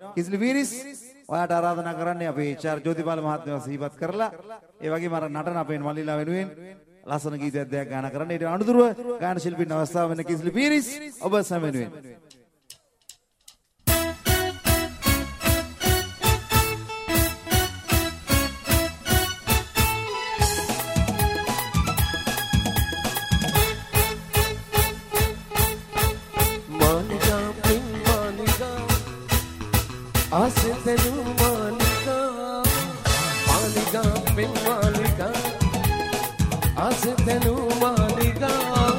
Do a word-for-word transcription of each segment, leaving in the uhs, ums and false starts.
කිසිලි වීරිස් ඔයාට ආරාධනා කරන්නේ අපේ චාර් ජෝතිපාල මහත්මයා සිහිපත් කරලා ඒ වගේම අර නටන අපේ මල්ලිලා වෙනුවෙන් ලස්සන ගීතයක් දෙයක් ගාන කරන්න. ඊට අනුතුරුව ගාන ශිල්පීන් අවස්ථාව වෙන කිසිලි වීරිස් ඔබ සැම වෙනුවෙන් आसितनु मालिका मालिका बिन मालिका आसितनु मालिका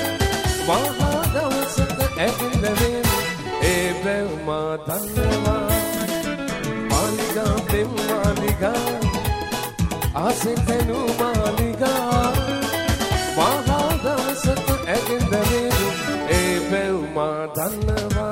महादवसत ऐकलवे ए ब्रह्मा धन्यवा मालिका बिन मालिका आसितनु मालिका महादवसत ऐकलवे ए Brahma धन्यवा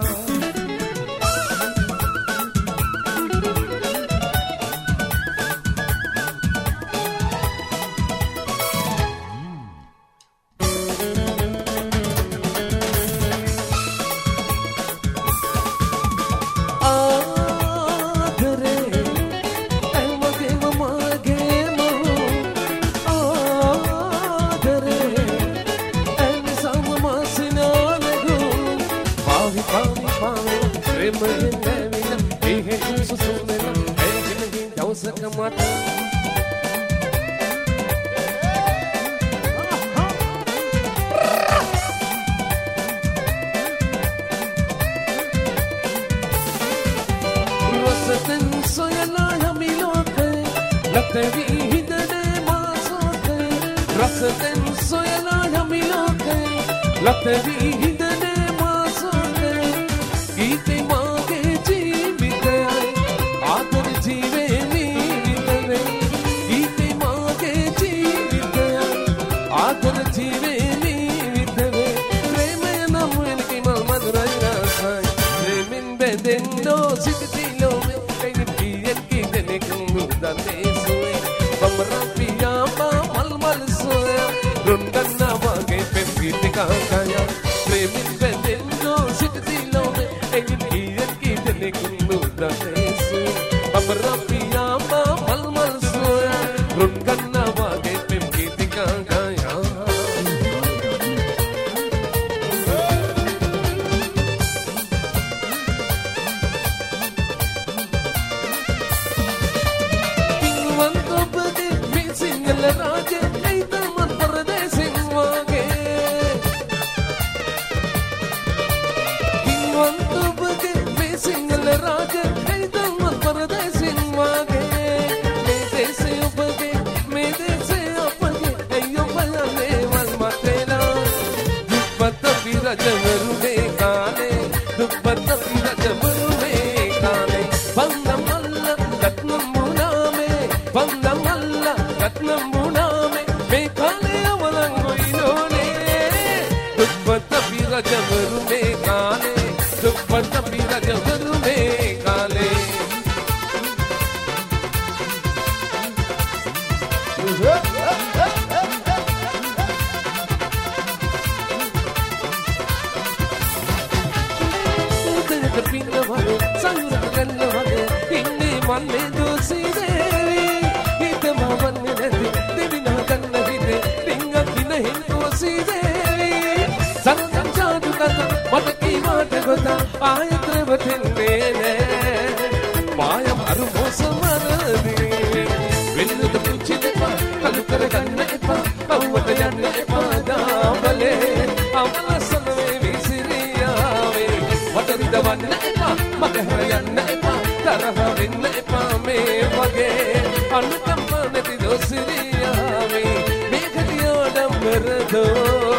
Anutamma neti dosiriya me me khadiya damar do